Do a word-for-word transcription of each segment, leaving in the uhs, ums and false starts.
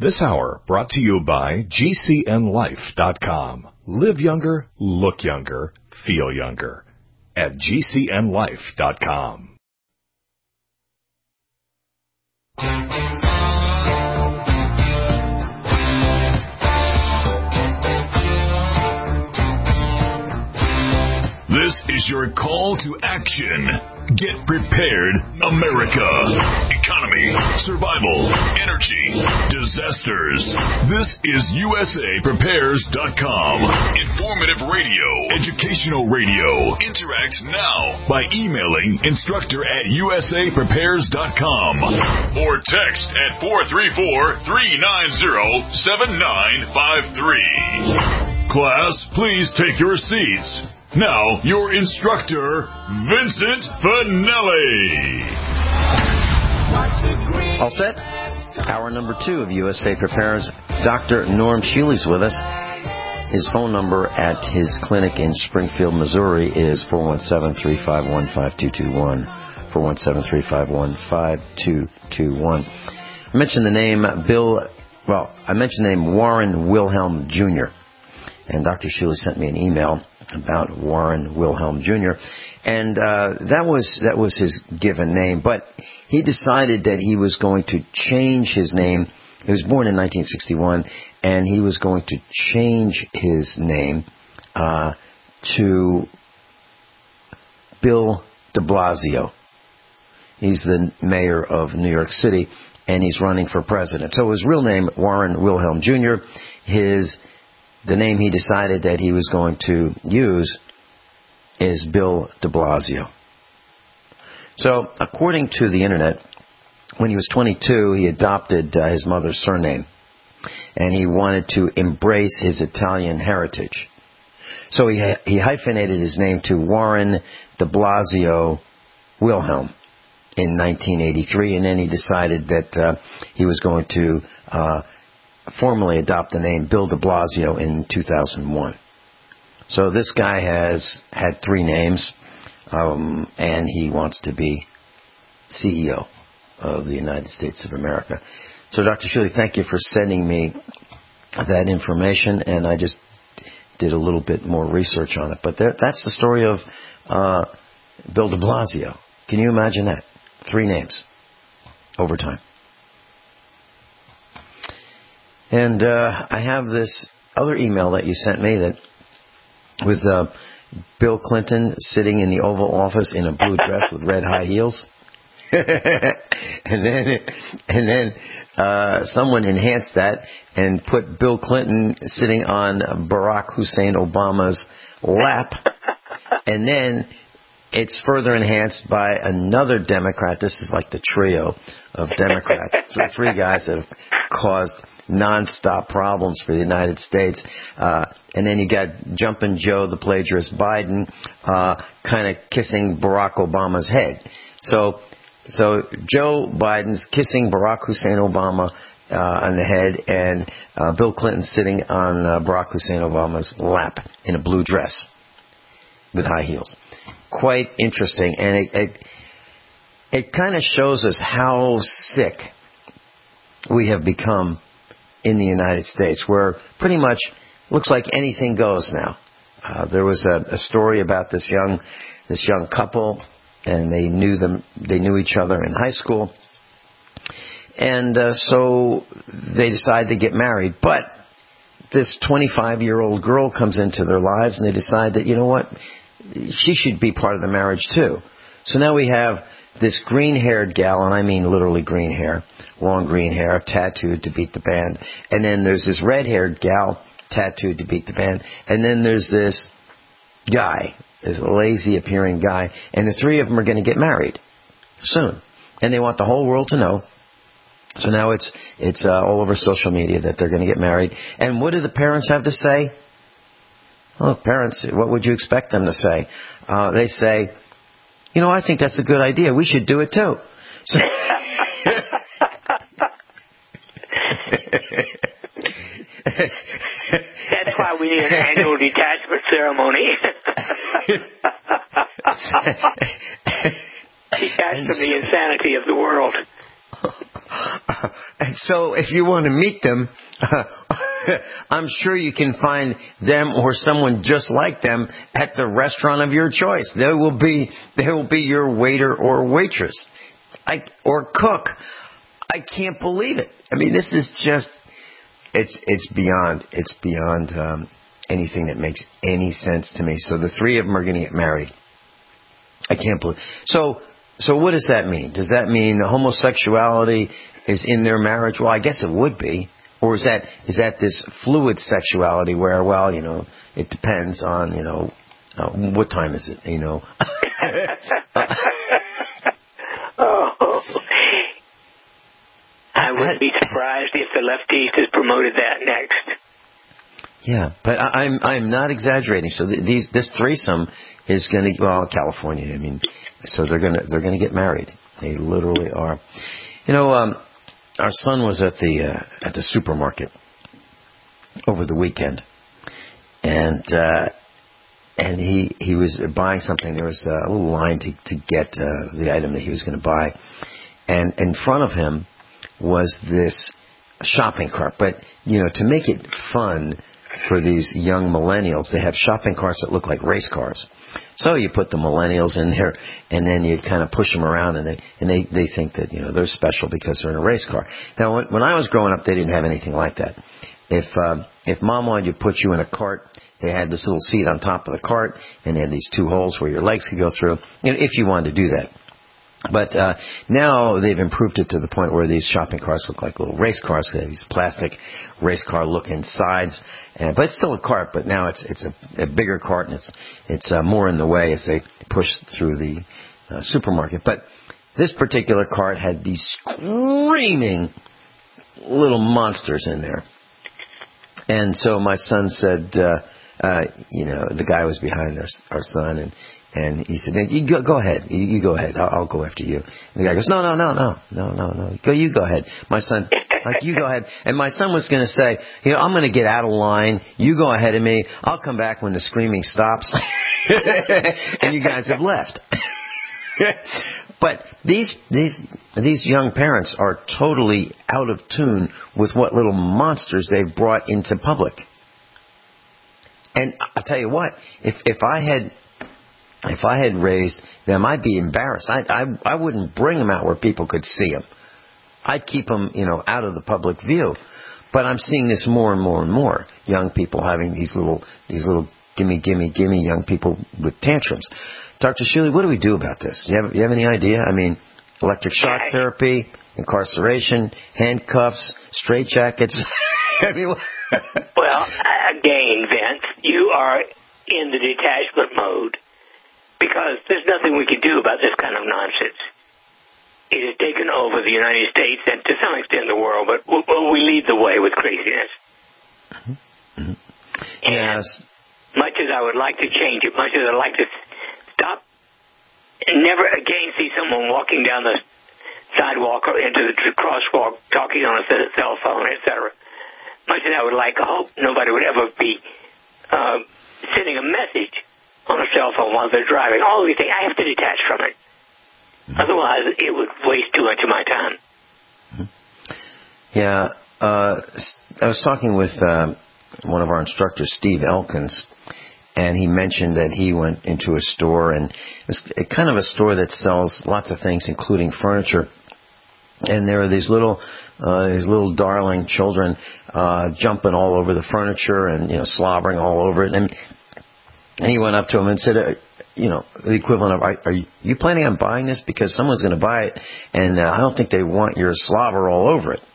This hour brought to you by G C N life dot com. Live younger, look younger, feel younger at G C N life dot com. This is your call to action. Get prepared, America. Economy, survival, energy, disasters. This is U S A Prepares dot com. Informative radio, educational radio. Interact now by emailing instructor at U S A Prepares dot com or text at four three four, three nine zero, seven nine five three. Class, please take your seats. Now, your instructor, Vincent Finelli. All set? Hour number two of U S A Prepares. Doctor Norm Shealy's with us. His phone number at his clinic in Springfield, Missouri is four one seven, three five one, five two two one. four one seven, three five one, five two two one. I mentioned the name Bill, well, I mentioned the name Warren Wilhelm Junior And Doctor Shealy sent me an email about Warren Wilhelm Junior And uh, that was that was his given name. But he decided that he was going to change his name. He was born in nineteen sixty-one, and he was going to change his name uh, to Bill de Blasio. He's the mayor of New York City, and he's running for president. So his real name, Warren Wilhelm Junior, his the name he decided that he was going to use is Bill de Blasio. So, according to the Internet, when he was twenty-two, he adopted uh, his mother's surname, and he wanted to embrace his Italian heritage. So he he hyphenated his name to Warren de Blasio Wilhelm in nineteen eighty-three, and then he decided that uh, he was going to uh, formally adopt the name Bill de Blasio in two thousand one. So this guy has had three names, um, and he wants to be C E O of the United States of America. So Doctor Shealy, thank you for sending me that information, and I just did a little bit more research on it. But there, that's the story of uh, Bill de Blasio. Can you imagine that? Three names over time. And uh, I have this other email that you sent me that with uh, Bill Clinton sitting in the Oval Office in a blue dress with red high heels. and then and then uh, someone enhanced that and put Bill Clinton sitting on Barack Hussein Obama's lap. And then it's further enhanced by another Democrat. This is like the trio of Democrats. Three guys that have caused nonstop problems for the United States. Uh, and then you got Jumpin' Joe, the plagiarist Biden, uh, kind of kissing Barack Obama's head. So, so Joe Biden's kissing Barack Hussein Obama uh, on the head, and uh, Bill Clinton sitting on uh, Barack Hussein Obama's lap in a blue dress with high heels. Quite interesting, and it it, it kind of shows us how sick we have become in the United States, where pretty much looks like anything goes now. Uh, there was a, a story about this young this young couple, and they knew them they knew each other in high school, and uh, so they decide to get married. But this twenty-five-year-old girl comes into their lives, and they decide that, you know what, she should be part of the marriage too. So now we have this green-haired gal, and I mean literally green hair, long green hair, tattooed to beat the band. And then there's this red-haired gal, tattooed to beat the band. And then there's this guy, this lazy-appearing guy. And the three of them are going to get married soon. And they want the whole world to know. So now it's it's uh, all over social media that they're going to get married. And what do the parents have to say? Well, parents, what would you expect them to say? Uh, they say, you know, I think that's a good idea. We should do it too. So that's why we need an annual detachment ceremony. Detached from the insanity of the world. And so if you want to meet them, uh, I'm sure you can find them or someone just like them at the restaurant of your choice. There will be there will be your waiter or waitress, I, or cook. I can't believe it. I mean, this is just it's it's beyond it's beyond um, anything that makes any sense to me. So the three of them are going to get married. I can't believe. So so what does that mean? Does that mean homosexuality is in their marriage? Well, I guess it would be. Or is that is that this fluid sexuality where, well, you know, it depends on, you know, uh, what time is it, you know? Oh, I wouldn't be surprised if the lefties promoted that next. Yeah, but I, I'm I'm not exaggerating. So th- these this threesome is going to, well, California. I mean, so they're gonna they're gonna get married. They literally are. You know, um, our son was at the uh, at the supermarket over the weekend, and uh, and he he was buying something. There was a little line to to get uh, the item that he was going to buy, and in front of him was this shopping cart. But you know, to make it fun for these young millennials, they have shopping carts that look like race cars. So you put the millennials in there, and then you kind of push them around, and they and they, they think that, you know, they're special because they're in a race car. Now, when, when I was growing up, they didn't have anything like that. If uh, if mom wanted to put you in a cart, they had this little seat on top of the cart, and they had these two holes where your legs could go through, you know, if you wanted to do that. But uh, now they've improved it to the point where these shopping carts look like little race cars. They have these plastic race car looking sides, and, but it's still a cart. But now it's it's a, a bigger cart, and it's it's uh, more in the way as they push through the uh, supermarket. But this particular cart had these screaming little monsters in there, and so my son said, uh, uh, you know, the guy was behind our, our son, and. And he said, "You go, go ahead. You, you go ahead. I'll, I'll go after you." And the guy goes, "No, no, no, no, no, no, no. Go, you go ahead." My son, like, you go ahead. And my son was going to say, "You know, I'm going to get out of line. You go ahead of me. I'll come back when the screaming stops." And you guys have left. But these these these young parents are totally out of tune with what little monsters they've brought into public. And I'll tell you what, if if I had If I had raised them, I'd be embarrassed. I, I I wouldn't bring them out where people could see them. I'd keep them, you know, out of the public view. But I'm seeing this more and more and more. Young people having these little these little gimme gimme gimme young people with tantrums. Doctor Shuley, what do we do about this? Do you have you have any idea? I mean, electric shock therapy, incarceration, handcuffs, straitjackets. I mean, well, again, Vince, you are in the detachment mode. Because there's nothing we can do about this kind of nonsense. It has taken over the United States and to some extent the world, but we lead the way with craziness. Mm-hmm. And yes. Much as I would like to change it, much as I'd like to stop and never again see someone walking down the sidewalk or into the crosswalk talking on a cell phone, et cetera. Much as I would like, I hope nobody would ever be uh, sending a message on a cell phone while they're driving. All these things, I have to detach from it. Otherwise, it would waste too much of my time. Yeah, uh, I was talking with uh, one of our instructors, Steve Elkins, and he mentioned that he went into a store, and it's kind of a store that sells lots of things, including furniture. And there are these little, uh, these little darling children uh, jumping all over the furniture and, you know, slobbering all over it. And And he went up to him and said, uh, you know, the equivalent of, are, are you, you planning on buying this? Because someone's going to buy it, and uh, I don't think they want your slobber all over it.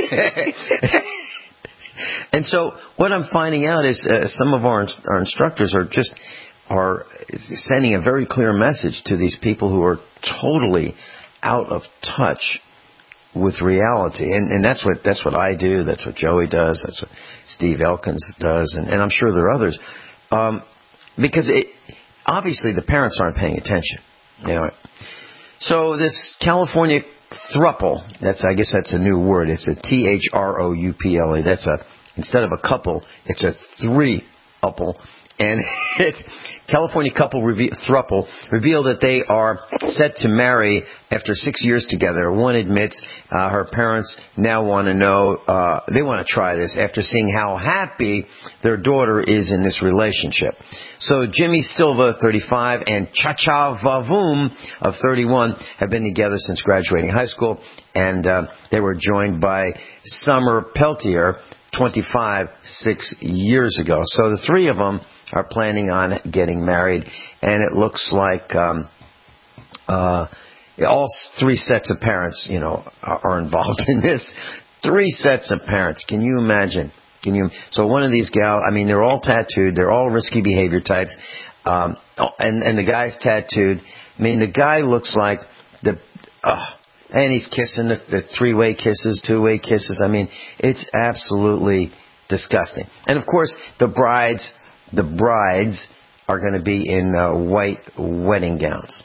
And so what I'm finding out is uh, some of our our instructors are just are sending a very clear message to these people who are totally out of touch with reality. And, and that's what that's what I do. That's what Joey does. That's what Steve Elkins does. And, and I'm sure there are others. Um, Because it, obviously the parents aren't paying attention. You know. So this California throuple, that's I guess that's a new word. It's a T H R O U P L E. That's a, instead of a couple, it's a three-uple. And it's California couple reve- throuple revealed that they are set to marry after six years together. One admits uh, her parents now want to know, uh, they want to try this after seeing how happy their daughter is in this relationship. So Jimmy Silva, thirty-five, and Chacha Vavoom of thirty-one have been together since graduating high school, and uh, they were joined by Summer Peltier, twenty-five, six years ago. So the three of them are planning on getting married, and it looks like um, uh, all three sets of parents, you know, are, are involved in this. Three sets of parents. Can you imagine? Can you? So one of these gals, I mean, they're all tattooed. They're all risky behavior types, um, and and the guy's tattooed. I mean, the guy looks like the. Uh, And he's kissing the, the three-way kisses, two-way kisses. I mean, it's absolutely disgusting. And, of course, the brides, the brides are going to be in uh, white wedding gowns.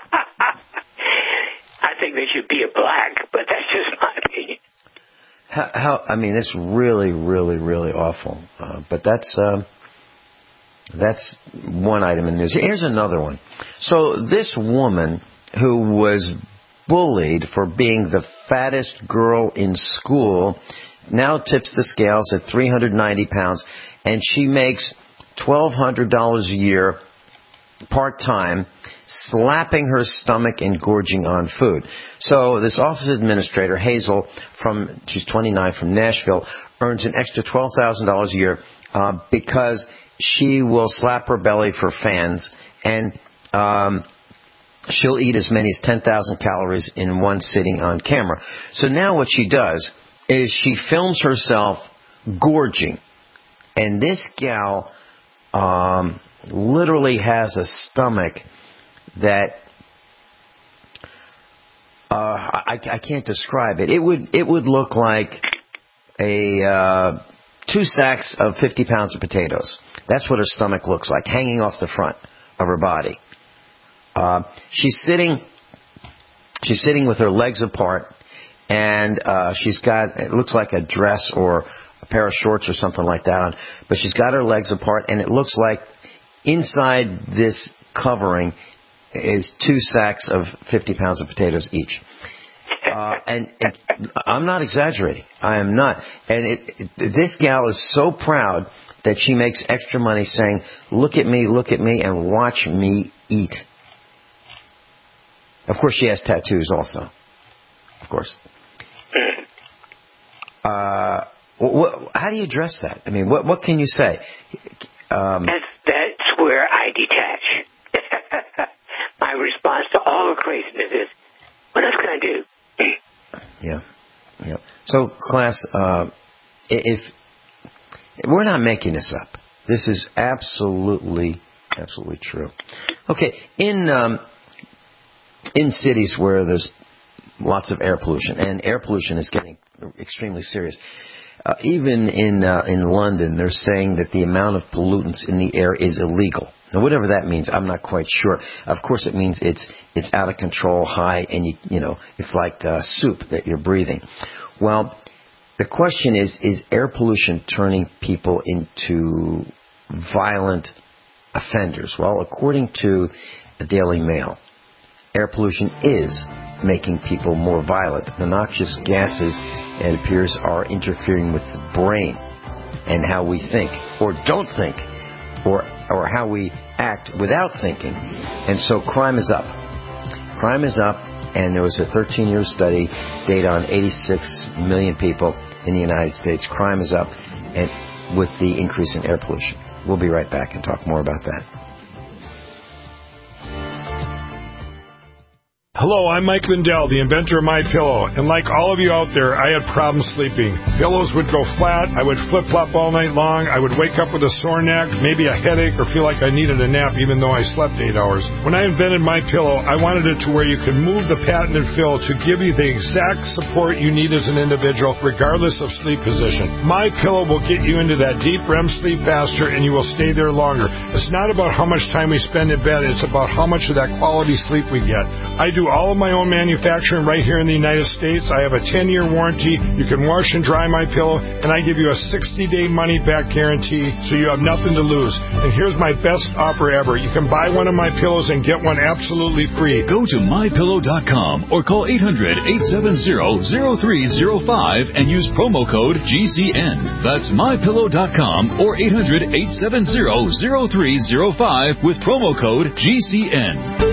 I think they should be a black, but that's just my opinion. How, how I mean, it's really, really, really awful. Uh, but that's uh, that's one item in the news. Here's another one. So this woman who was bullied for being the fattest girl in school now tips the scales at three hundred ninety pounds, and she makes twelve hundred dollars a year part-time slapping her stomach and gorging on food. So this office administrator, Hazel, from she's twenty-nine, from Nashville, earns an extra twelve thousand dollars a year uh, because she will slap her belly for fans, and um she'll eat as many as ten thousand calories in one sitting on camera. So now what she does is she films herself gorging. And this gal um, literally has a stomach that uh, I, I can't describe it. It would it would look like a uh, two sacks of fifty pounds of potatoes. That's what her stomach looks like, hanging off the front of her body. Uh, she's sitting, she's sitting with her legs apart, and uh, she's got, it looks like a dress or a pair of shorts or something like that on, but she's got her legs apart, and it looks like inside this covering is two sacks of fifty pounds of potatoes each. Uh, and it, I'm not exaggerating. I am not. And it, it, this gal is so proud that she makes extra money saying, "Look at me, look at me, and watch me eat." Of course, she has tattoos also. Of course. Uh, wh- how do you address that? I mean, what what can you say? Um, that's, that's where I detach. My response to all the craziness is, what else can I do? yeah. Yeah. So, class, uh, if, if we're not making this up, this is absolutely, absolutely true. Okay, in... Um, In cities where there's lots of air pollution, and air pollution is getting extremely serious. Uh, even in uh, in London, they're saying that the amount of pollutants in the air is illegal. Now, whatever that means, I'm not quite sure. Of course, it means it's it's out of control, high, and you you know it's like uh, soup that you're breathing. Well, the question is: is air pollution turning people into violent offenders? Well, according to the Daily Mail, air pollution is making people more violent. The noxious gases, it appears, are interfering with the brain and how we think or don't think, or or how we act without thinking. And so crime is up. Crime is up, and there was a thirteen-year study, data on eighty-six million people in the United States. Crime is up, and with the increase in air pollution. We'll be right back and talk more about that. Hello, I'm Mike Lindell, the inventor of MyPillow, and like all of you out there, I had problems sleeping. Pillows would go flat, I would flip-flop all night long, I would wake up with a sore neck, maybe a headache, or feel like I needed a nap even though I slept eight hours. When I invented MyPillow, I wanted it to where you could move the patented fill to give you the exact support you need as an individual, regardless of sleep position. MyPillow will get you into that deep R E M sleep faster, and you will stay there longer. It's not about how much time we spend in bed, it's about how much of that quality sleep we get. I do all of my own manufacturing right here in the United States. I have a ten-year warranty. You can wash and dry my pillow, and I give you a sixty-day money-back guarantee, so you have nothing to lose. And here's my best offer ever. You can buy one of my pillows and get one absolutely free. Go to my pillow dot com or call eight hundred, eight seven zero, zero three zero five and use promo code G C N. That's my pillow dot com or eight hundred, eight seven zero, zero three zero five with promo code G C N.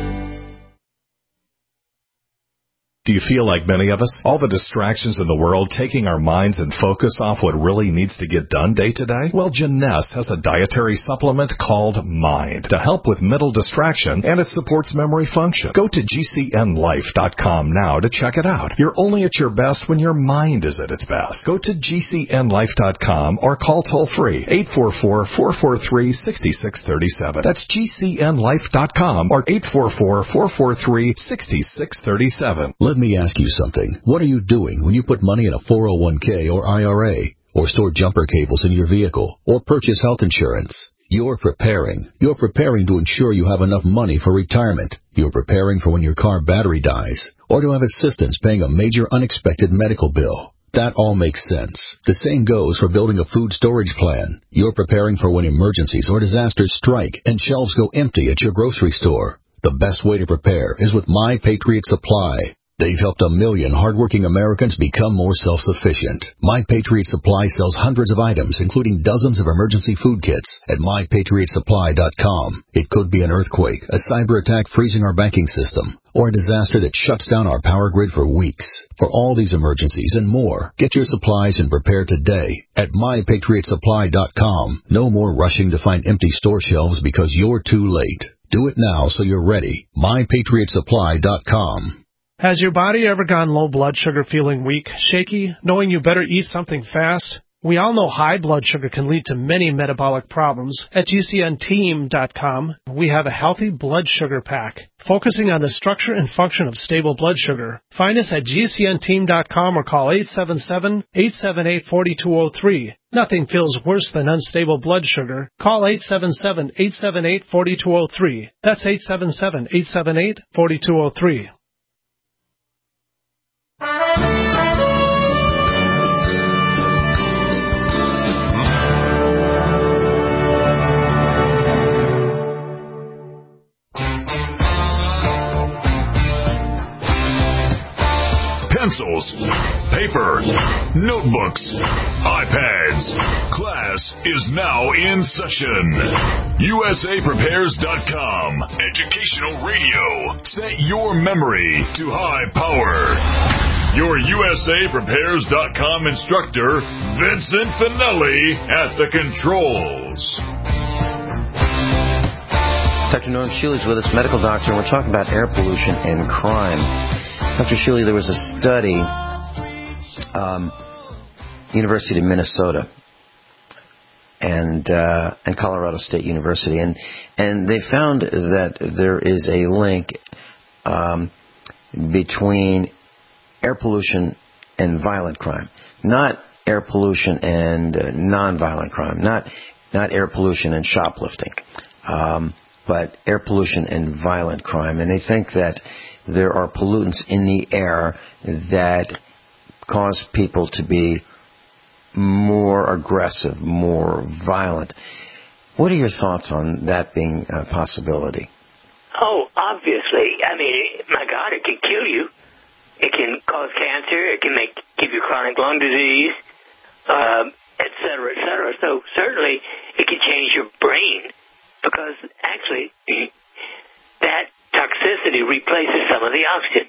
Do you feel like many of us? All the distractions in the world taking our minds and focus off what really needs to get done day to day? Well, Jeunesse has a dietary supplement called Mind to help with mental distraction, and it supports memory function. Go to G C N life dot com now to check it out. You're only at your best when your mind is at its best. Go to G C N life dot com or call toll-free eight four four, four four three, six six three seven. That's G C N life dot com or eight four four, four four three, six six three seven. Let me ask you something. What are you doing when you put money in a four oh one k or I R A, or store jumper cables in your vehicle, or purchase health insurance? You're preparing. You're preparing to ensure you have enough money for retirement. You're preparing for when your car battery dies, or to have assistance paying a major unexpected medical bill. That all makes sense. The same goes for building a food storage plan. You're preparing for when emergencies or disasters strike and shelves go empty at your grocery store. The best way to prepare is with My Patriot Supply. They've helped a million hardworking Americans become more self-sufficient. My Patriot Supply sells hundreds of items, including dozens of emergency food kits at my patriot supply dot com. It could be an earthquake, a cyber attack freezing our banking system, or a disaster that shuts down our power grid for weeks. For all these emergencies and more, get your supplies and prepare today at my patriot supply dot com. No more rushing to find empty store shelves because you're too late. Do it now so you're ready. my patriot supply dot com. Has your body ever gone low blood sugar, feeling weak, shaky, knowing you better eat something fast? We all know high blood sugar can lead to many metabolic problems. At G C N team dot com, we have a healthy blood sugar pack, focusing on the structure and function of stable blood sugar. Find us at G C N team dot com or call eight seven seven, eight seven eight, four two zero three. Nothing feels worse than unstable blood sugar. Call eight seven seven, eight seven eight, four two zero three. That's eight seven seven, eight seven eight, four two zero three. Pencils, paper, notebooks, iPads. Class is now in session. U S A Prepares dot com. Educational radio. Set your memory to high power. Your U S A Prepares dot com instructor, Vincent Finelli, at the controls. Doctor Norm Shealy is with us, medical doctor, and we're talking about air pollution and crime. Doctor Shealy, there was a study, um, University of Minnesota and uh, and Colorado State University, and and they found that there is a link um, between air pollution and violent crime, not air pollution and uh, non-violent crime, not not air pollution and shoplifting, um, but air pollution and violent crime, and they think that there are pollutants in the air that cause people to be more aggressive, more violent. What are your thoughts on that being a possibility? Oh, obviously. I mean, my God, it can kill you. It can cause cancer. It can make give you chronic lung disease, um, et cetera, et cetera. So certainly it can change your brain because actually that toxicity replaces some of the oxygen.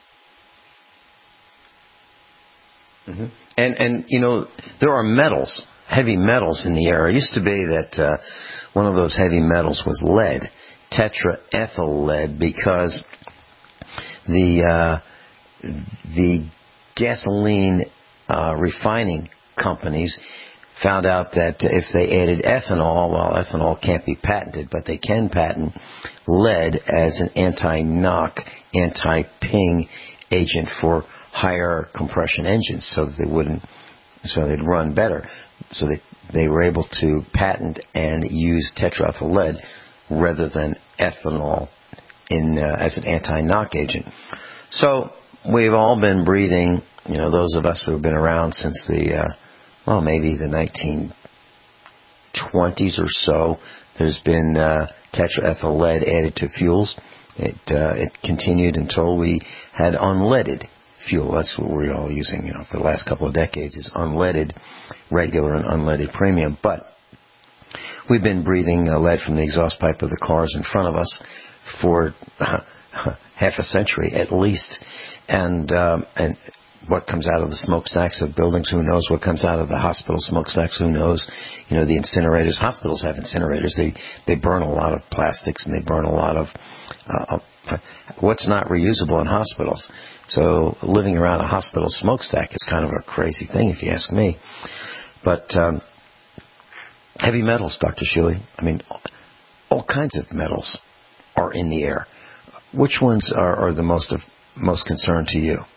Mm-hmm. And, and, you know, there are metals, heavy metals in the air. It used to be that uh, one of those heavy metals was lead, tetraethyl lead, because the uh, the gasoline uh, refining companies found out that if they added ethanol, well, ethanol can't be patented, but they can patent lead as an anti-knock, anti-ping agent for higher compression engines, so that they wouldn't, so they'd run better. So they they were able to patent and use tetraethyl lead rather than ethanol in uh, as an anti-knock agent. So we've all been breathing, you know, those of us who have been around since the, uh, well, maybe the nineteen twenties or so, there's been uh, tetraethyl lead added to fuels. It uh, it continued until we had unleaded fuel. That's what we're all using, you know, for the last couple of decades, is unleaded, regular and unleaded premium. But we've been breathing uh, lead from the exhaust pipe of the cars in front of us for uh, half a century at least. And um, and what comes out of the smokestacks of buildings, who knows? What comes out of the hospital smokestacks, who knows? You know, the incinerators. Hospitals have incinerators. They they burn a lot of plastics, and they burn a lot of uh, what's not reusable in hospitals. So living around a hospital smokestack is kind of a crazy thing, if you ask me. But um, heavy metals, Doctor Shealy, I mean, all kinds of metals are in the air. Which ones are, are the most of most concern to you?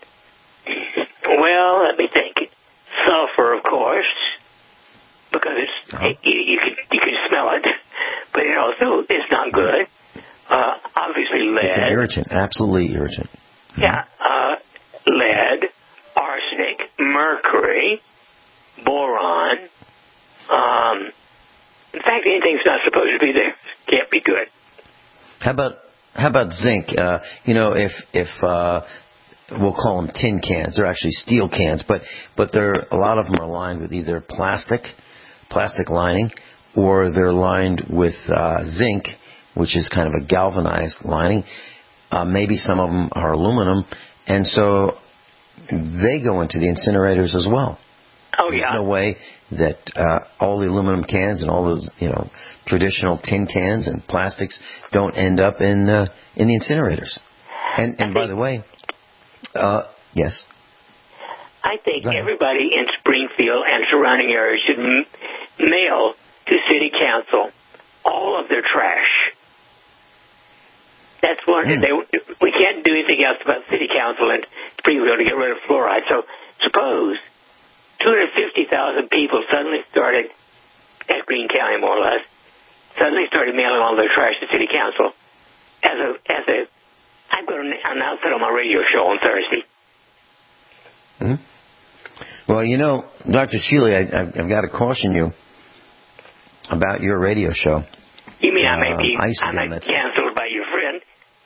Well, let me think. Sulfur, of course, because it's uh-huh. it, you, you can you can smell it, but it also is not good. Uh, obviously, lead. It's an irritant, absolutely irritant. Mm-hmm. Yeah, uh, lead, arsenic, mercury, boron. Um, in fact, anything that's not supposed to be there can't be good. How about how about zinc? Uh, you know, if if uh, we'll call them tin cans, they're actually steel cans, but but they're a lot of them are lined with either plastic, plastic lining, or they're lined with uh, zinc, which is kind of a galvanized lining. Uh, maybe some of them are aluminum, and so they go into the incinerators as well. Oh, yeah. There's no way that uh, all the aluminum cans and all those, you know, traditional tin cans and plastics don't end up in uh, in the incinerators. And and by the way, uh, yes. I think everybody in Springfield and surrounding areas should m- mail to City Council all of their trash. That's one. Mm. They, we can't do anything else about City Council and Springfield to get rid of fluoride. So suppose two hundred fifty thousand people suddenly started, at Greene County more or less, suddenly started mailing all their trash to City Council. As a, as a, I'm going to announce it on my radio show on Thursday. Mm-hmm. Well, you know, Doctor Shealy, I, I've got to caution you about your radio show. You mean I might be, uh, I, I might be canceled by your friend?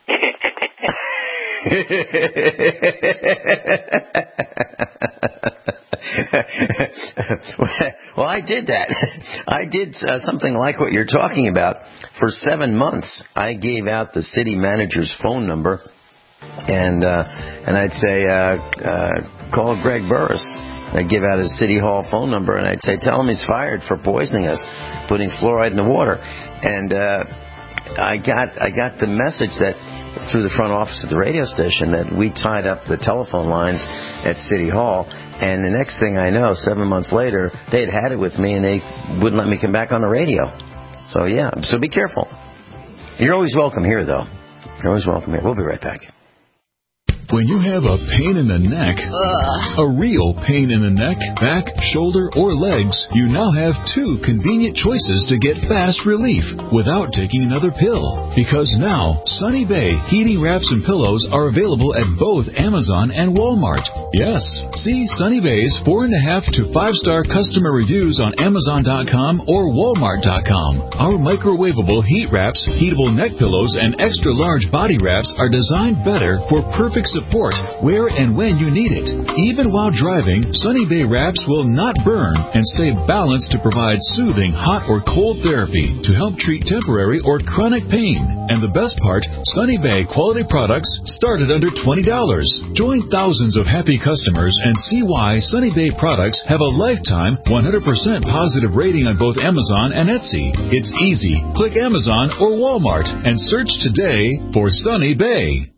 Well, I did that. I did uh, something like what you're talking about. For seven months, I gave out the city manager's phone number, and uh, and I'd say, uh, uh, call Greg Burris. I'd give out his city hall phone number, and I'd say, tell him he's fired for poisoning us, putting fluoride in the water. And uh, I got I got the message that through the front office of the radio station that we tied up the telephone lines at City Hall, and the next thing I know, seven months later, they had had it with me, and they wouldn't let me come back on the radio. So, yeah, so be careful. You're always welcome here, though. You're always welcome here. We'll be right back. When you have a pain in the neck, Ugh. a real pain in the neck, back, shoulder, or legs, you now have two convenient choices to get fast relief without taking another pill. Because now, Sunny Bay heating wraps and pillows are available at both Amazon and Walmart. Yes, see Sunny Bay's four and a half to five star customer reviews on Amazon dot com or Walmart dot com. Our microwavable heat wraps, heatable neck pillows, and extra large body wraps are designed better for perfect support. Support where and when you need it. Even while driving, Sunny Bay wraps will not burn and stay balanced to provide soothing hot or cold therapy to help treat temporary or chronic pain. And the best part, Sunny Bay quality products start at under twenty dollars. Join thousands of happy customers and see why Sunny Bay products have a lifetime one hundred percent positive rating on both Amazon and Etsy. It's easy. Click Amazon or Walmart and search today for Sunny Bay.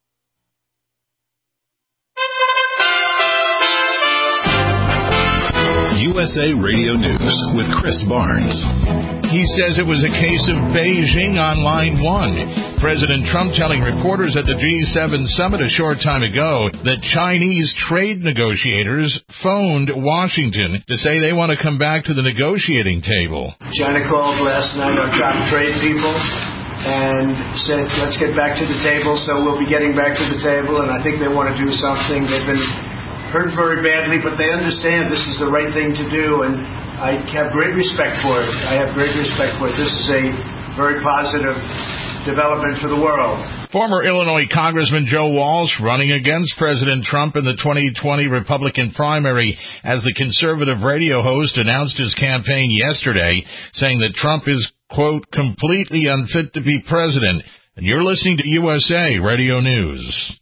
U S A Radio News with Chris Barnes. He says it was a case of Beijing on line one. President Trump telling reporters at the G seven summit a short time ago that Chinese trade negotiators phoned Washington to say they want to come back to the negotiating table. China called last night our top trade people and said, let's get back to the table. So we'll be getting back to the table, and I think they want to do something. They've been hurt very badly, but they understand this is the right thing to do, and I have great respect for it. I have great respect for it. This is a very positive development for the world. Former Illinois Congressman Joe Walsh running against President Trump in the twenty twenty Republican primary as the conservative radio host announced his campaign yesterday, saying that Trump is, quote, completely unfit to be president. And you're listening to U S A Radio News.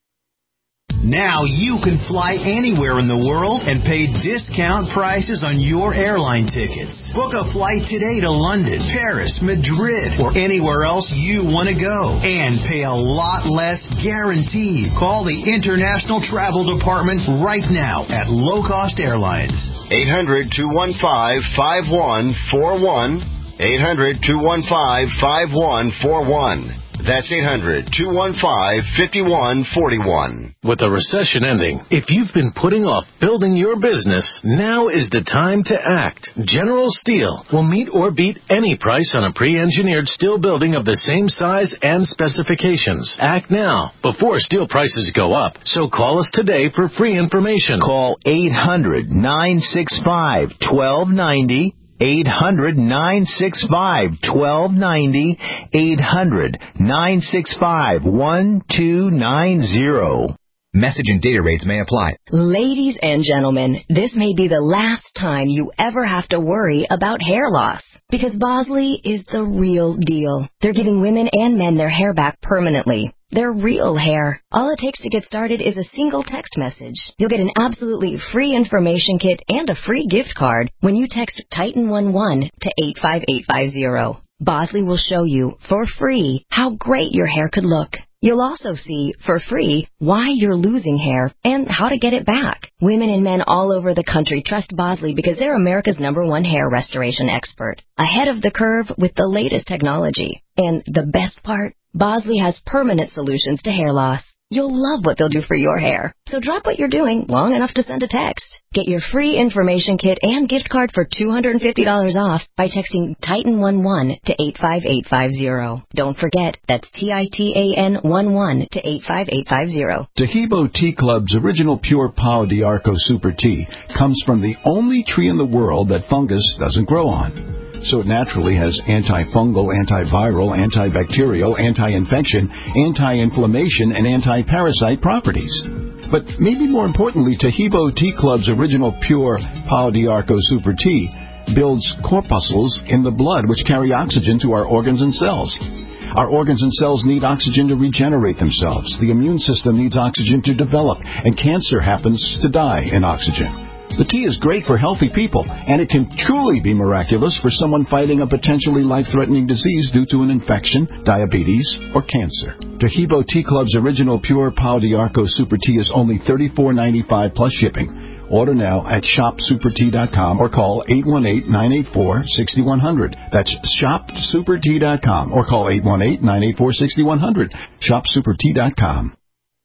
Now you can fly anywhere in the world and pay discount prices on your airline tickets. Book a flight today to London, Paris, Madrid, or anywhere else you want to go. And pay a lot less guaranteed. Call the International Travel Department right now at Low Cost Airlines. eight hundred, two one five, five one four one. eight hundred, two one five, five one four one. That's eight hundred, two one five, five one four one. With the recession ending, if you've been putting off building your business, now is the time to act. General Steel will meet or beat any price on a pre-engineered steel building of the same size and specifications. Act now, before steel prices go up. So call us today for free information. Call eight hundred, nine six five, one two nine zero. eight hundred, nine six five, one two nine zero. eight hundred, nine six five, one two nine zero. Message and data rates may apply. Ladies and gentlemen, this may be the last time you ever have to worry about hair loss. Because Bosley is the real deal. They're giving women and men their hair back permanently. Their real hair. All it takes to get started is a single text message. You'll get an absolutely free information kit and a free gift card when you text Titan eleven to eight five eight five zero. Bosley will show you, for free, how great your hair could look. You'll also see, for free, why you're losing hair and how to get it back. Women and men all over the country trust Bosley because they're America's number one hair restoration expert. Ahead of the curve with the latest technology. And the best part? Bosley has permanent solutions to hair loss. You'll love what they'll do for your hair. So drop what you're doing long enough to send a text. Get your free information kit and gift card for two hundred fifty dollars off by texting Titan eleven to eight five eight five zero. Don't forget, that's T I T A N eleven to eight five eight five zero. Taheebo Tea Club's original pure Pau d'Arco Super Tea comes from the only tree in the world that fungus doesn't grow on. So it naturally has antifungal, antiviral, antibacterial, anti-infection, anti-inflammation, and anti-parasite properties. But maybe more importantly, Taheebo Tea Club's original pure Pau d'Arco Super Tea builds corpuscles in the blood which carry oxygen to our organs and cells. Our organs and cells need oxygen to regenerate themselves. The immune system needs oxygen to develop, and cancer happens to die in oxygen. The tea is great for healthy people, and it can truly be miraculous for someone fighting a potentially life-threatening disease due to an infection, diabetes, or cancer. Taheebo Tea Club's original pure Pau d'Arco Super Tea is only thirty-four ninety-five plus shipping. Order now at shop super tea dot com or call eight one eight, nine eight four, six one zero zero. That's shop super tea dot com or call eight one eight, nine eight four, six one zero zero. shop super tea dot com.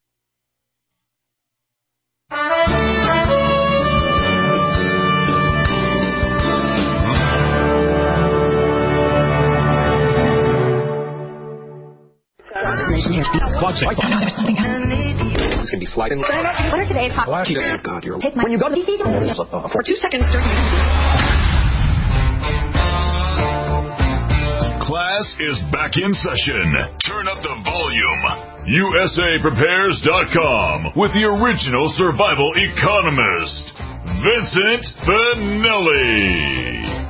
It's going to be sliding. What are today's hot? Oh, God, you're... Take my... When you go to the... For two seconds... Class is back in session. Turn up the volume. U S A prepares dot com with the original survival economist, Vincent Finelli.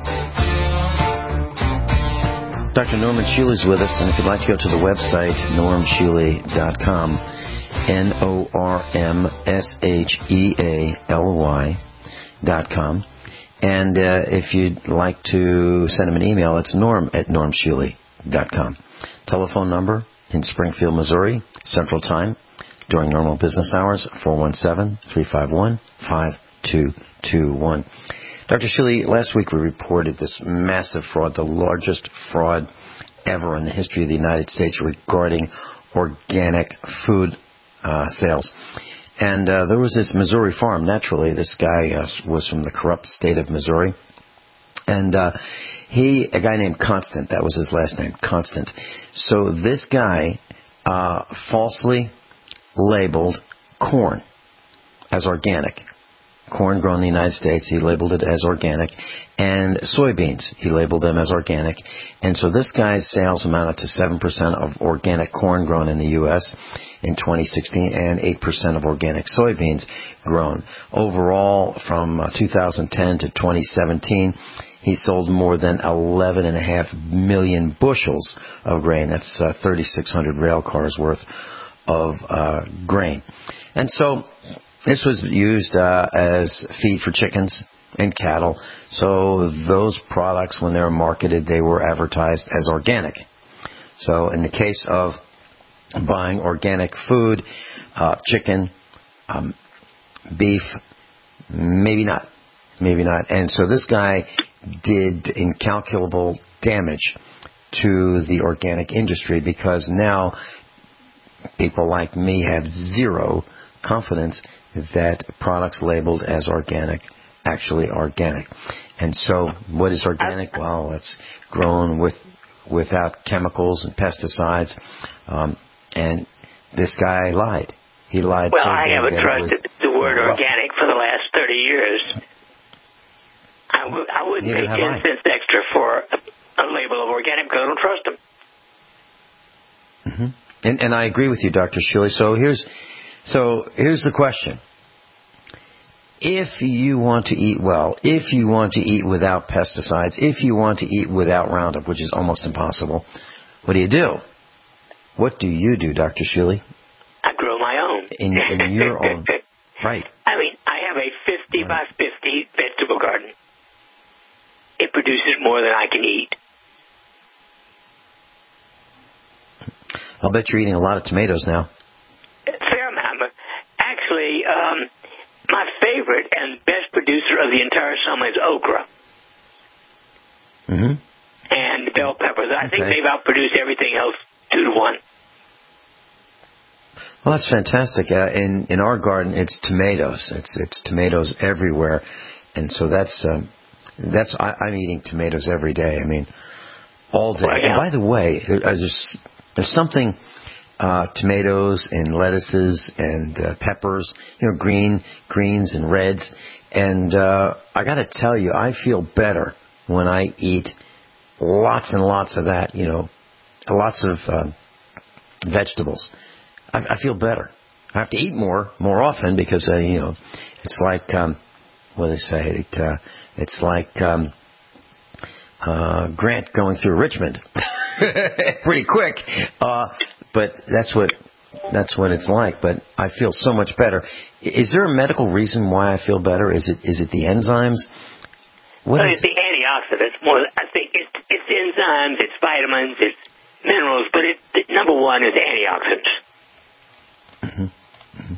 Doctor Norman Shealy is with us, and if you'd like to go to the website, norm shealy dot com, N O R M S H E A L Y dot com. And uh, if you'd like to send him an email, it's norm at norm shealy dot com. Telephone number in Springfield, Missouri, Central Time, during normal business hours, four one seven, three five one, five two two one. Doctor Shealy, last week we reported this massive fraud, the largest fraud ever in the history of the United States regarding organic food uh, sales. And uh, there was this Missouri farm. Naturally, this guy uh, was from the corrupt state of Missouri. And uh, he, a guy named Constant, that was his last name, Constant. So this guy uh, falsely labeled corn as organic. Corn grown in the United States, he labeled it as organic. And soybeans, he labeled them as organic. And so this guy's sales amounted to seven percent of organic corn grown in the U S in twenty sixteen and eight percent of organic soybeans grown. Overall, from uh, two thousand ten to twenty seventeen, he sold more than eleven point five million bushels of grain. That's uh, thirty-six hundred rail cars worth of uh, grain. And so this was used uh, as feed for chickens and cattle. So those products, when they were marketed, they were advertised as organic. So in the case of buying organic food, uh, chicken, um, beef, maybe not. Maybe not. And so this guy did incalculable damage to the organic industry, because now people like me have zero confidence that products labeled as organic actually are organic. And so what is organic? Well, it's grown with without chemicals and pesticides. Um, and this guy lied. He lied. Well, so I haven't trusted the word rough. organic for the last thirty years. I, w- I wouldn't Neither pay have ten I. cents extra for a, a label of organic because I don't trust them. Mm-hmm. And, and I agree with you, Doctor Shilley. So here's, so here's the question. If you want to eat well, if you want to eat without pesticides, if you want to eat without Roundup, which is almost impossible, what do you do? What do you do, Doctor Shilley? I grow my own. In, in your own. Right. I mean, I have a fifty by fifty vegetable garden. It produces more than I can eat. I'll bet you're eating a lot of tomatoes now. A fair amount. But actually, um, my favorite and best producer of the entire summer is okra. Mm-hmm. And bell peppers. I Okay. think they've outproduced everything else two to one. Well, that's fantastic. Uh, in in our garden, it's tomatoes. It's it's tomatoes everywhere, and so that's um, that's I, I'm eating tomatoes every day. I mean, all day. Well, yeah. And by the way, there- uh, there's there's something uh, tomatoes and lettuces and uh, peppers, you know, green greens and reds, and uh, I got to tell you, I feel better when I eat lots and lots of that. You know, lots of uh, vegetables. I, I feel better. I have to eat more, more often because, uh, you know, it's like, um, what do they say? It, uh, it's like um, uh, Grant going through Richmond pretty quick. Uh, but that's what that's what it's like. But I feel so much better. Is there a medical reason why I feel better? Is it is it the enzymes? What well, is it's the antioxidants. More, I think it's it's enzymes, it's vitamins, it's minerals, but it, it, number one is antioxidants. Mm-hmm. Mm-hmm.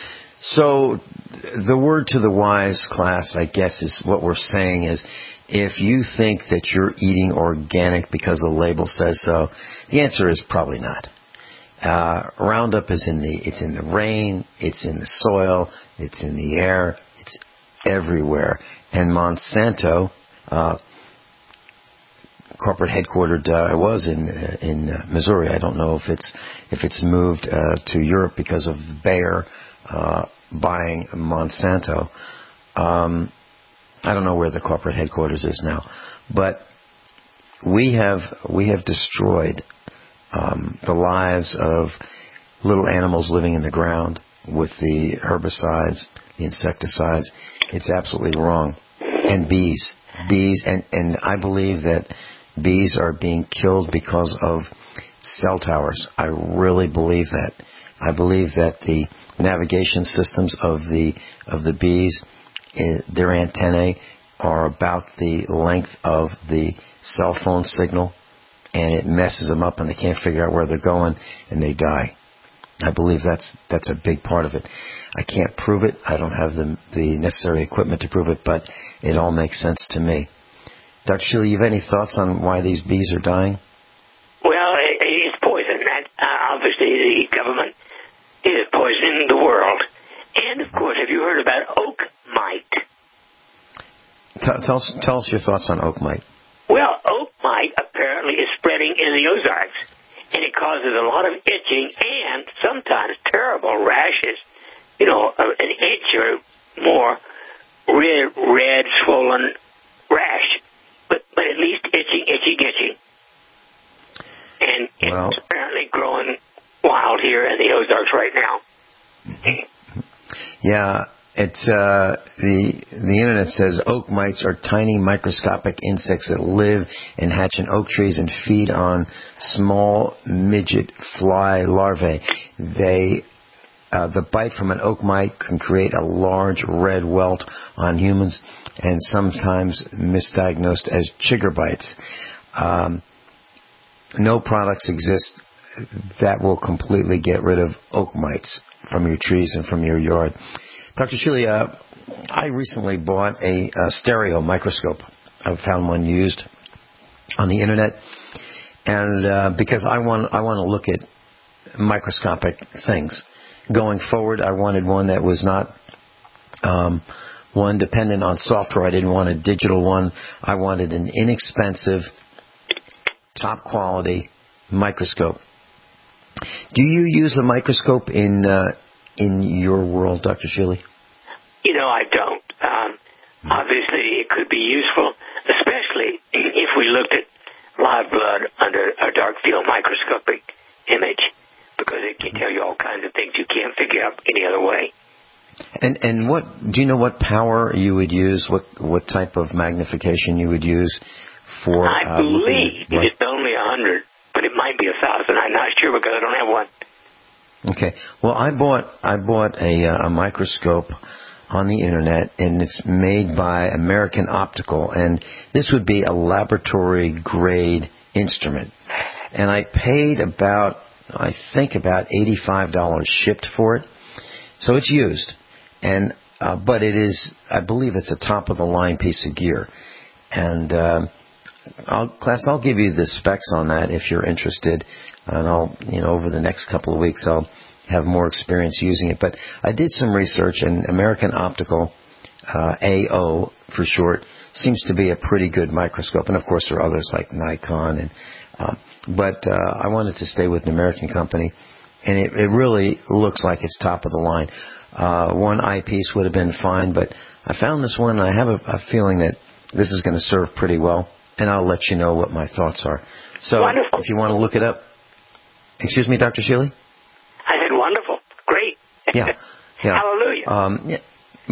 So the word to the wise class, I guess, is what we're saying is, if you think that you're eating organic because the label says so, the answer is probably not. Uh, Roundup is in the it's in the rain, it's in the soil, it's in the air, it's everywhere. And Monsanto, uh, corporate headquartered uh, was in uh, in uh, Missouri. I don't know if it's if it's moved uh, to Europe because of Bayer uh, buying Monsanto. Um, I don't know where the corporate headquarters is now, but we have we have destroyed um, the lives of little animals living in the ground with the herbicides, the insecticides. It's absolutely wrong. And bees, bees, and and I believe that bees are being killed because of cell towers. I really believe that. I believe that the navigation systems of the of the bees, uh, their antennae are about the length of the cell phone signal, and it messes them up, and they can't figure out where they're going, and they die. I believe that's that's a big part of it. I can't prove it. I don't have the the necessary equipment to prove it, but it all makes sense to me. Doctor Shilley, you have any thoughts on why these bees are dying? Well, it, it's poison. That, uh, obviously, the government is poisoning the world. And, of course, have you heard about oak mite? T- tell, us, tell us your thoughts on oak mite. Well, oak mite apparently is spreading in the Ozarks, and it causes a lot of itching and sometimes terrible rashes. You know, an inch or more red, red swollen rash, but, but at least itching, itching, itching. And it's well, apparently growing wild here in the Ozarks right now. Yeah, it's uh, the the internet says oak mites are tiny microscopic insects that live and hatch in oak trees and feed on small midget fly larvae. They uh, the bite from an oak mite can create a large red welt on humans, and sometimes misdiagnosed as chigger bites. Um, no products exist that will completely get rid of oak mites from your trees and from your yard. Doctor Shealy, uh, I recently bought a, a stereo microscope. I found one used on the internet, and uh, because I want I want to look at microscopic things going forward, I wanted one that was not um, one dependent on software. I didn't want a digital one. I wanted an inexpensive, top quality microscope. Do you use a microscope in uh, in your world, Doctor Shealy? You know, I don't. Um, obviously, it could be useful, especially if we looked at live blood under a dark field microscopic image, because it can tell you all kinds of things you can't figure out any other way. And and what do you know? What power you would use? What what type of magnification you would use for? I uh, believe looking, like, it's only a hundred, but it might be a thousand. I'm not sure because I don't have one. Okay. Well, I bought I bought a uh, a microscope on the internet, and it's made by American Optical, and this would be a laboratory grade instrument. And I paid about I think about eighty-five dollars shipped for it. So it's used, and uh, but it is I believe it's a top of the line piece of gear. And uh, I'll, class, I'll give you the specs on that if you're interested, and I'll, you know, over the next couple of weeks I'll have more experience using it. But I did some research, and American Optical, uh, A O for short, seems to be a pretty good microscope. And of course there are others like Nikon, and um, but uh, I wanted to stay with an American company, and it, it really looks like it's top of the line. Uh, one eyepiece would have been fine, but I found this one, and I have a, a feeling that this is going to serve pretty well. And I'll let you know what my thoughts are. So Wonderful. If you want to look it up. Excuse me, Doctor Shealy? I said wonderful. Great. Yeah. yeah. Hallelujah. Um, yeah.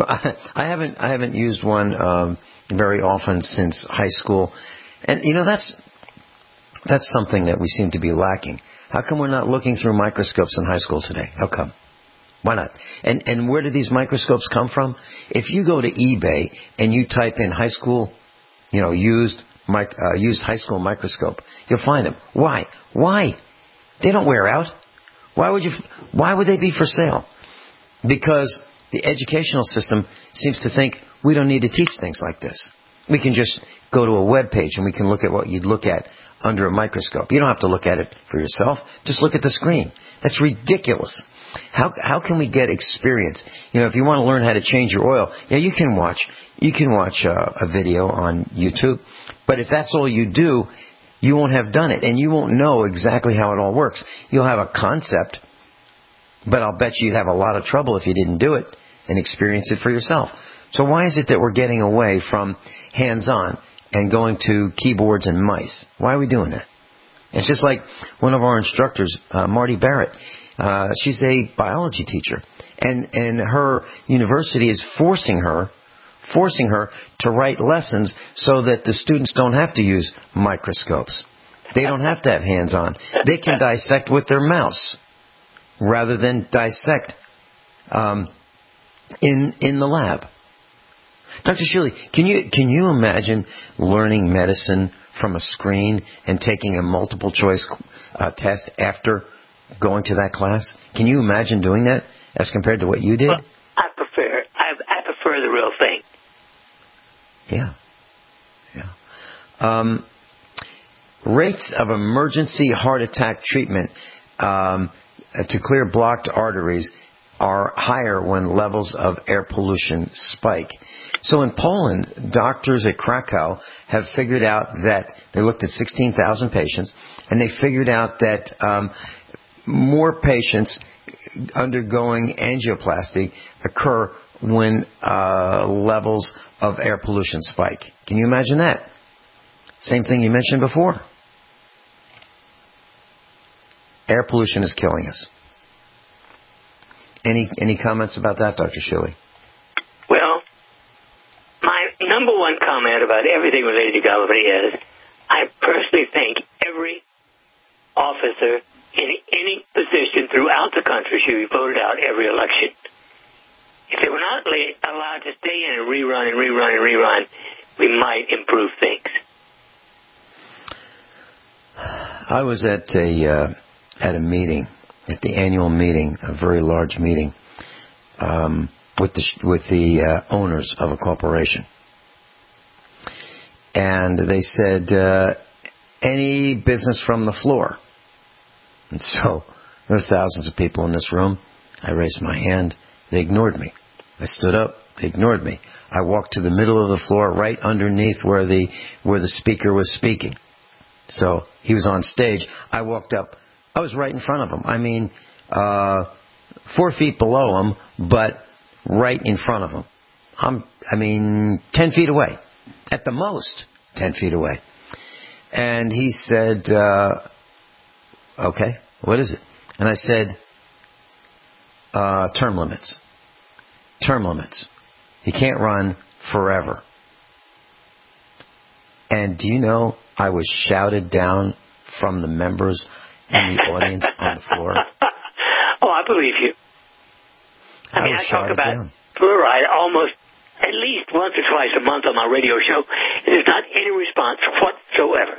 I haven't I haven't used one um, very often since high school. And, you know, that's that's something that we seem to be lacking. How come we're not looking through microscopes in high school today? How come? Why not? And and where do these microscopes come from? If you go to eBay and you type in high school, you know, used mic, uh, used high school microscope, you'll find them. Why? Why? They don't wear out. Why would you? Why would they be for sale? Because the educational system seems to think we don't need to teach things like this. We can just go to a web page and we can look at what you'd look at under a microscope. You don't have to look at it for yourself. Just look at the screen. That's ridiculous. How how can we get experience? You know, if you want to learn how to change your oil, yeah, you can watch you can watch uh, a video on YouTube. But if that's all you do, you won't have done it, and you won't know exactly how it all works. You'll have a concept, but I'll bet you'd have a lot of trouble if you didn't do it and experience it for yourself. So why is it that we're getting away from hands-on and going to keyboards and mice? Why are we doing that? It's just like one of our instructors, uh, Marty Barrett. Uh, she's a biology teacher, and, and her university is forcing her forcing her to write lessons so that the students don't have to use microscopes. They don't have to have hands-on. They can dissect with their mouse rather than dissect um, in in the lab. Doctor Shealy, can you can you imagine learning medicine from a screen and taking a multiple choice uh, test after going to that class? Can you imagine doing that as compared to what you did? Well, I prefer I, I prefer the real thing. Yeah, yeah. Um, rates of emergency heart attack treatment um, to clear blocked arteries are higher when levels of air pollution spike. So in Poland, doctors at Krakow have figured out that they looked at sixteen thousand patients, and they figured out that um, more patients undergoing angioplasty occur when uh, levels of air pollution spike. Can you imagine that? Same thing you mentioned before. Air pollution is killing us. Any any comments about that, Doctor Shilley? Well, my number one comment about everything related to government is I personally think every officer in any position throughout the country should be voted out every election. If they were not allowed to stay in and rerun and rerun and rerun, we might improve things. I was at a uh, at a meeting, at the annual meeting, a very large meeting, um, with the with the uh, owners of a corporation, and they said, uh, "Any business from the floor?" And so there were thousands of people in this room. I raised my hand. They ignored me. I stood up. They ignored me. I walked to the middle of the floor, right underneath where the where the speaker was speaking. So he was on stage. I walked up. I was right in front of him. I mean, uh, four feet below him, but right in front of him. I'm, I mean, ten feet away. At the most, ten feet away. And he said, uh, okay, what is it? And I said, uh, term limits. Term limits. You can't run forever. And do you know, I was shouted down from the members in the audience on the floor. Oh, I believe you. I, I mean, I talk about down. fluoride almost at least once or twice a month on my radio show. And there's not any response whatsoever.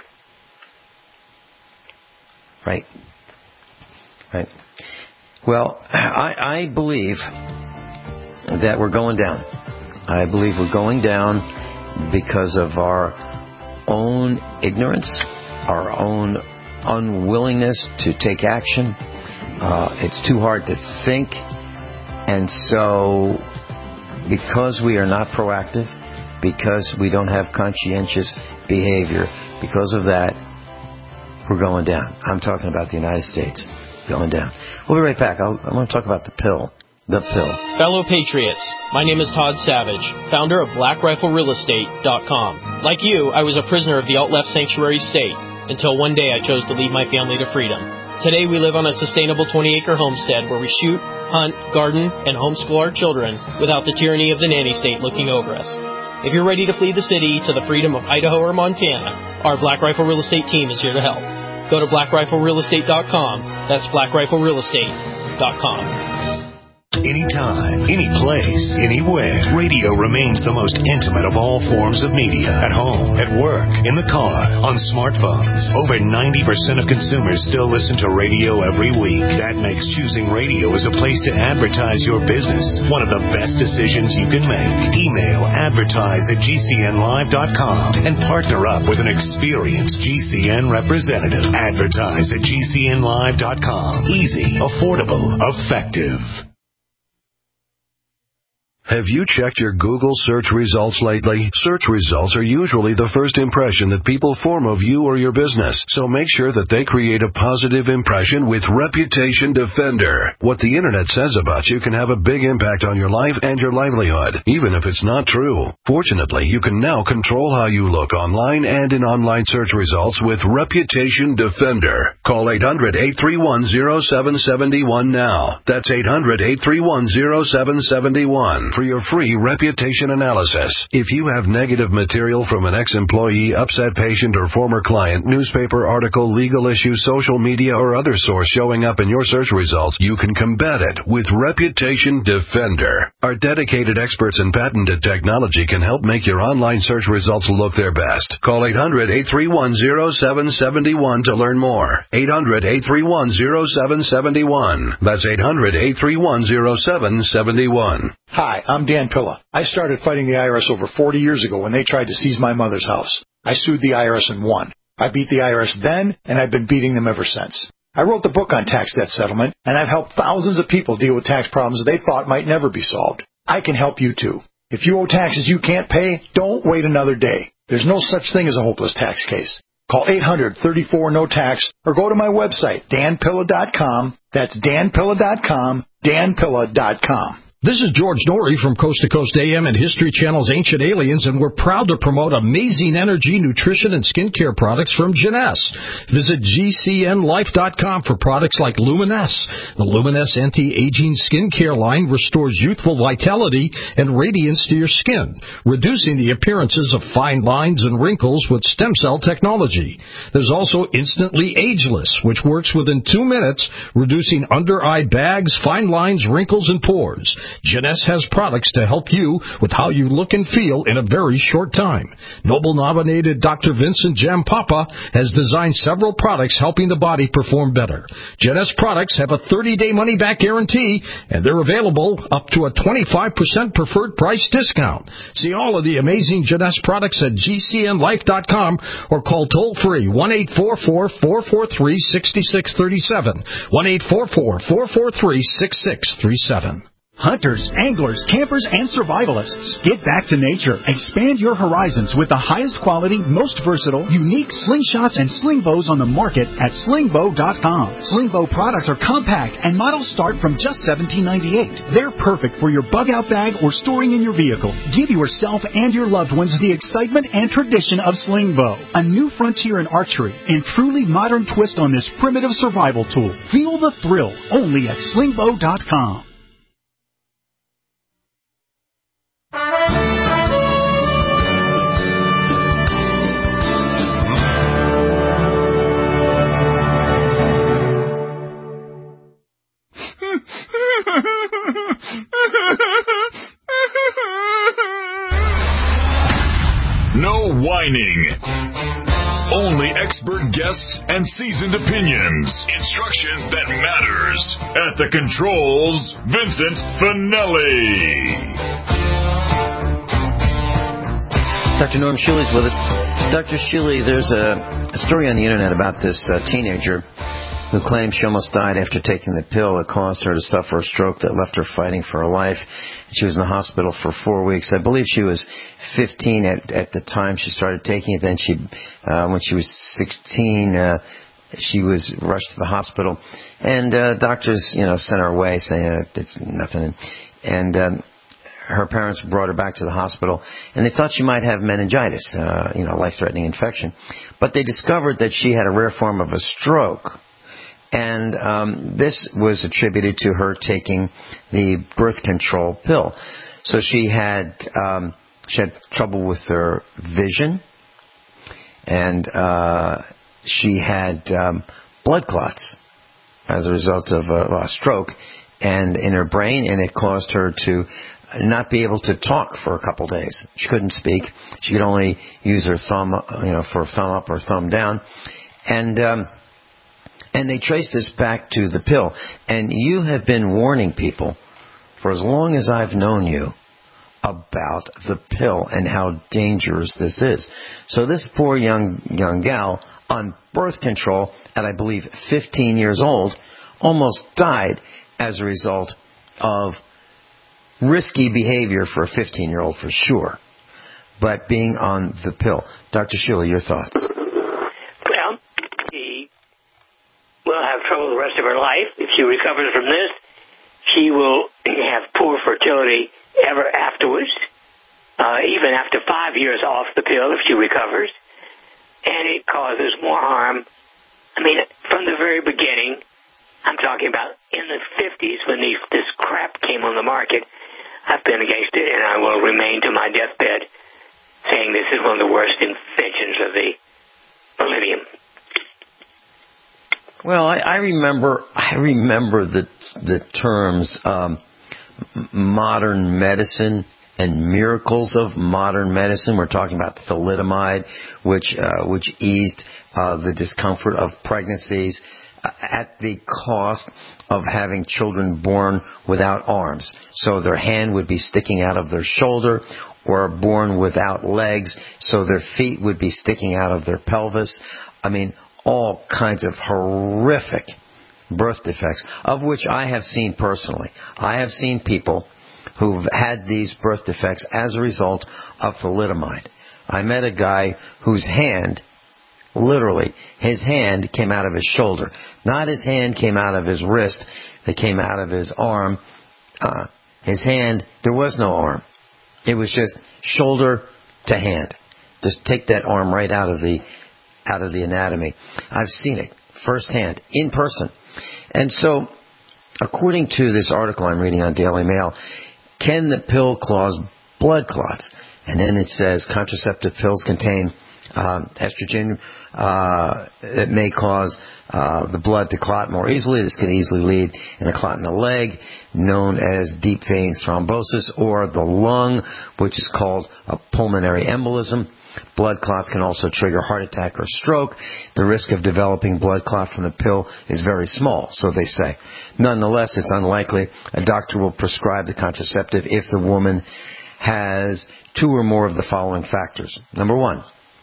Right. Right. Well, I, I believe that we're going down. I believe we're going down because of our own ignorance, our own unwillingness to take action. Uh, it's too hard to think. And so, because we are not proactive, because we don't have conscientious behavior, because of that, we're going down. I'm talking about the United States going down. We'll be right back. I'll, I want to talk about the pill. The pill. Fellow Patriots, my name is Todd Savage, founder of Black Rifle Real Estate dot com. Like you, I was a prisoner of the alt-left sanctuary state until one day I chose to lead my family to freedom. Today we live on a sustainable twenty-acre homestead where we shoot, hunt, garden, and homeschool our children without the tyranny of the nanny state looking over us. If you're ready to flee the city to the freedom of Idaho or Montana, our Black Rifle Real Estate team is here to help. Go to Black Rifle Real Estate dot com. That's Black Rifle Real Estate dot com. Anytime, any place, anywhere, radio remains the most intimate of all forms of media. At home, at work, in the car, on smartphones. Over ninety percent of consumers still listen to radio every week. That makes choosing radio as a place to advertise your business one of the best decisions you can make. Email advertise at G C N live dot com and partner up with an experienced G C N representative. Advertise at G C N live dot com. Easy, affordable, effective. Have you checked your Google search results lately? Search results are usually the first impression that people form of you or your business, so make sure that they create a positive impression with Reputation Defender. What the internet says about you can have a big impact on your life and your livelihood, even if it's not true. Fortunately, you can now control how you look online and in online search results with Reputation Defender. Call eight hundred, eight three one, zero seven seven one now. That's eight hundred, eight three one, zero seven seven one. For your free reputation analysis. If you have negative material from an ex-employee, upset patient, or former client, newspaper article, legal issue, social media, or other source showing up in your search results, you can combat it with Reputation Defender. Our dedicated experts in patented technology can help make your online search results look their best. Call eight hundred, eight three one, zero seven seven one to learn more. eight hundred, eight three one, zero seven seven one. That's eight hundred, eight three one, zero seven seven one. Hi, I'm Dan Pilla. I started fighting the I R S over forty years ago when they tried to seize my mother's house. I sued the I R S and won. I beat the I R S then, and I've been beating them ever since. I wrote the book on tax debt settlement, and I've helped thousands of people deal with tax problems they thought might never be solved. I can help you too. If you owe taxes you can't pay, don't wait another day. There's no such thing as a hopeless tax case. Call eight hundred, thirty-four, no tax or go to my website, dan pilla dot com. That's dan pilla dot com, dan pilla dot com. This is George Norrie from Coast to Coast A M and History Channel's Ancient Aliens, and we're proud to promote amazing energy, nutrition, and skincare products from Jeunesse. Visit G C N life dot com for products like Luminesse. The Luminesse anti-aging skincare line restores youthful vitality and radiance to your skin, reducing the appearances of fine lines and wrinkles with stem cell technology. There's also Instantly Ageless, which works within two minutes, reducing under-eye bags, fine lines, wrinkles, and pores. Jeunesse has products to help you with how you look and feel in a very short time. Nobel-nominated Doctor Vincent Jampapa has designed several products helping the body perform better. Jeunesse products have a thirty-day money-back guarantee, and they're available up to a twenty-five percent preferred price discount. See all of the amazing Jeunesse products at G C N life dot com or call toll-free one eight four four, four four three, six six three seven, one eight four four, four four three, six six three seven. Hunters, anglers, campers, and survivalists. Get back to nature. Expand your horizons with the highest quality, most versatile, unique slingshots and sling bows on the market at sling bow dot com. Sling bow products are compact and models start from just seventeen ninety-eight. They're perfect for your bug out bag or storing in your vehicle. Give yourself and your loved ones the excitement and tradition of sling bow. A new frontier in archery and truly modern twist on this primitive survival tool. Feel the thrill only at sling bow dot com. No whining. Only expert guests and seasoned opinions. Instruction that matters. At the controls, Vincent Finelli. Doctor Norm Shuley's with us. Doctor Shuley, there's a, a story on the internet about this uh, teenager who claims she almost died after taking the pill that caused her to suffer a stroke that left her fighting for her life. She was in the hospital for four weeks. I believe she was fifteen at, at the time she started taking it. Then she, uh, when she was sixteen, uh, she was rushed to the hospital. And uh, doctors, you know, sent her away saying uh, it's nothing. And um, her parents brought her back to the hospital, and they thought she might have meningitis, uh, you know, life-threatening infection. But they discovered that she had a rare form of a stroke. And um, this was attributed to her taking the birth control pill. So she had um, she had trouble with her vision, and uh, she had um, blood clots as a result of a, a stroke, and in her brain, and it caused her to not be able to talk for a couple days. She couldn't speak. She could only use her thumb, you know, for thumb up or thumb down, and. Um, And they trace this back to the pill. And you have been warning people for as long as I've known you about the pill and how dangerous this is. So this poor young young gal on birth control at, I believe, fifteen years old, almost died as a result of risky behavior for a fifteen-year-old for sure, but being on the pill. Doctor Shuley, your thoughts? Will have trouble the rest of her life. If she recovers from this, she will have poor fertility ever afterwards, uh, even after five years off the pill if she recovers. And it causes more harm. I mean, from the very beginning, I'm talking about in the fifties when these, this crap came on the market, I've been against it, and I will remain to my deathbed saying this is one of the worst inventions of the millennium. Well, I, I remember I remember the the terms um, modern medicine and miracles of modern medicine. We're talking about thalidomide, which uh, which eased uh, the discomfort of pregnancies uh, at the cost of having children born without arms. So their hand would be sticking out of their shoulder, or born without legs, so their feet would be sticking out of their pelvis. I mean, all kinds of horrific birth defects, of which I have seen personally. I have seen people who've had these birth defects as a result of thalidomide. I met a guy whose hand, literally, his hand came out of his shoulder. Not his hand came out of his wrist. It came out of his arm. Uh, his hand, there was no arm. It was just shoulder to hand. Just take that arm right out of the out of the anatomy. I've seen it firsthand, in person. And so, according to this article I'm reading on Daily Mail, can the pill cause blood clots? And then it says contraceptive pills contain um, estrogen. Uh, it may cause uh, the blood to clot more easily. This can easily lead in a clot in the leg, known as deep vein thrombosis, or the lung, which is called a pulmonary embolism. Blood clots can also trigger heart attack or stroke. The risk of developing blood clot from the pill is very small, so they say. Nonetheless, it's unlikely a doctor will prescribe the contraceptive if the woman has two or more of the following factors. Number one,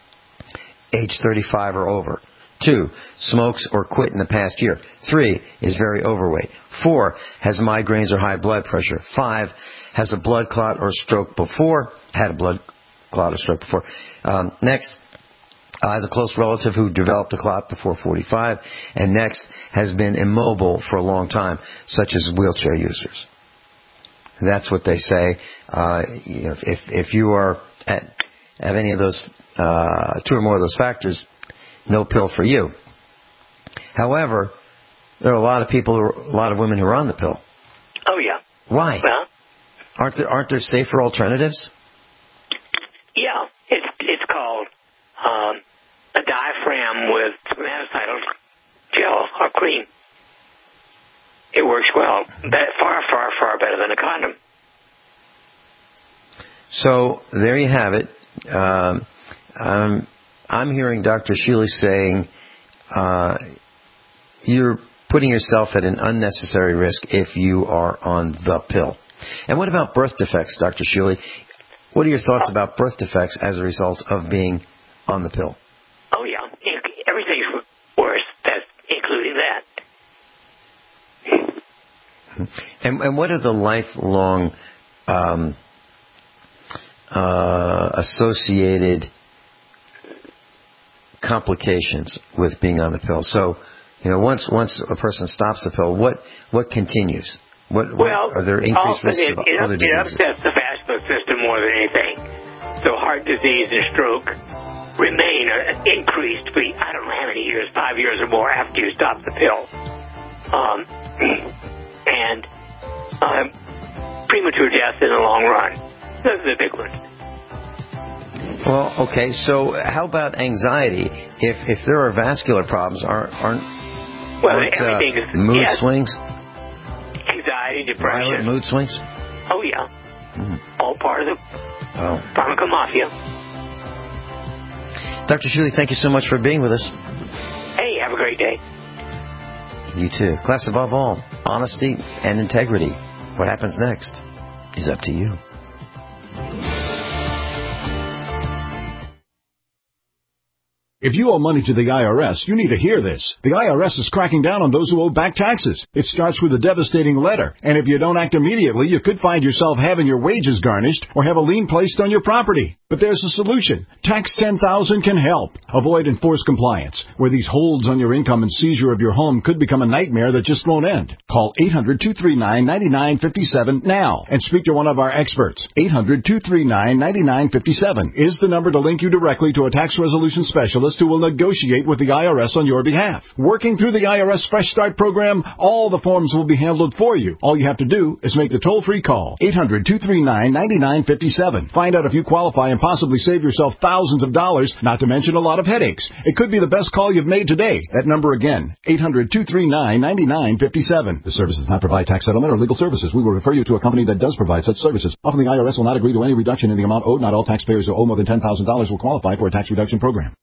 age thirty-five or over. Two, smokes or quit in the past year. Three, is very overweight. Four, has migraines or high blood pressure. Five, has a blood clot or stroke before, had a blood clot or stroke before. Um, next, uh, has a close relative who developed a clot before forty-five. And next, has been immobile for a long time, such as wheelchair users. That's what they say. Uh, you know, if if you are at have any of those uh, two or more of those factors, no pill for you. However, there are a lot of people, who are, a lot of women who are on the pill. Oh yeah. Why? Well, aren't there aren't there safer alternatives? Yeah, it's it's called um, a diaphragm with spermaticidal gel or cream. It works well. Far, far, far better than a condom. So there you have it. Um, um, I'm hearing Doctor Shealy saying uh, you're putting yourself at an unnecessary risk if you are on the pill. And what about birth defects, Doctor Shealy? What are your thoughts about birth defects as a result of being on the pill? Oh, yeah. Everything's worse, that's including that. And, and what are the lifelong um, uh, associated complications with being on the pill? So, you know, once once a person stops the pill, what what continues? What, what well, are there increased risks it, of it, other it diseases? upsets the vascular system more than anything. So heart disease and stroke remain uh, increased for I don't know how many years, five years or more after you stop the pill. Um, and um, premature death in the long run. Those are the big ones. Well, okay, so how about anxiety? If if there are vascular problems, aren't, aren't, well, aren't everything uh, is, mood yes. swings? Anxiety, depression. Violent mood swings? Oh, yeah. Mm. All part of the oh. pharmaca mafia. Doctor Shealy, thank you so much for being with us. Hey, have a great day. You too. Class, above all, honesty and integrity. What happens next is up to you. If you owe money to the I R S, you need to hear this. The I R S is cracking down on those who owe back taxes. It starts with a devastating letter, and if you don't act immediately, you could find yourself having your wages garnished or have a lien placed on your property. But there's a solution. Tax ten thousand can help. Avoid enforced compliance, where these holds on your income and seizure of your home could become a nightmare that just won't end. Call eight hundred, two three nine, nine nine five seven now and speak to one of our experts. eight hundred, two three nine, nine nine five seven is the number to link you directly to a tax resolution specialist who will negotiate with the I R S on your behalf. Working through the I R S Fresh Start program, all the forms will be handled for you. All you have to do is make the toll-free call. eight hundred, two three nine, nine nine five seven. Find out if you qualify and possibly save yourself thousands of dollars, not to mention a lot of headaches. It could be the best call you've made today. That number again, eight hundred, two three nine, nine nine five seven. The service does not provide tax settlement or legal services. We will refer you to a company that does provide such services. Often the I R S will not agree to any reduction in the amount owed. Not all taxpayers who owe more than ten thousand dollars will qualify for a tax reduction program.